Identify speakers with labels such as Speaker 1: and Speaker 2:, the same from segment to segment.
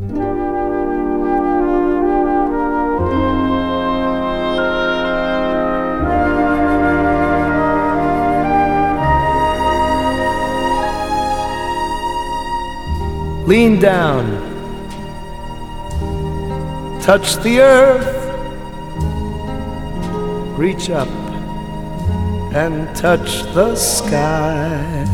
Speaker 1: Lean down, touch the earth, reach up and touch the sky.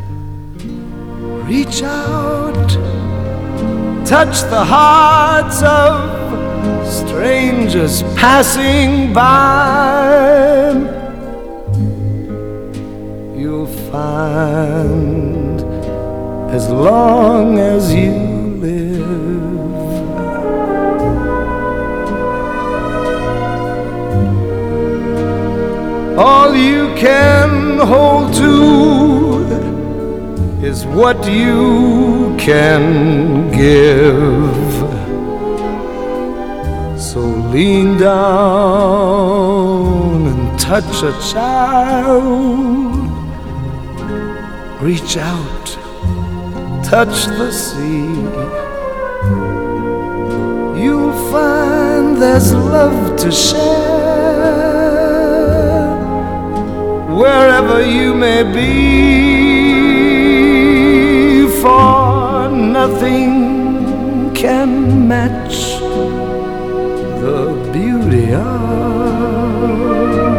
Speaker 1: Reach out, touch the hearts of strangers passing by. You'll find as long as you live, all you can hold to is what you can give. So lean down and touch a child. Reach out, touch the sea. You'll find there's love to share wherever you may be, for nothing can match the beauty of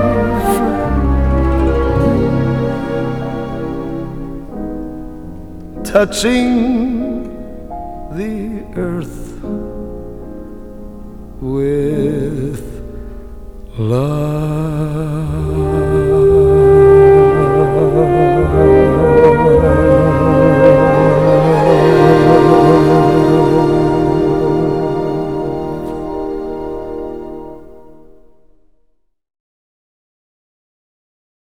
Speaker 1: touching the earth with love.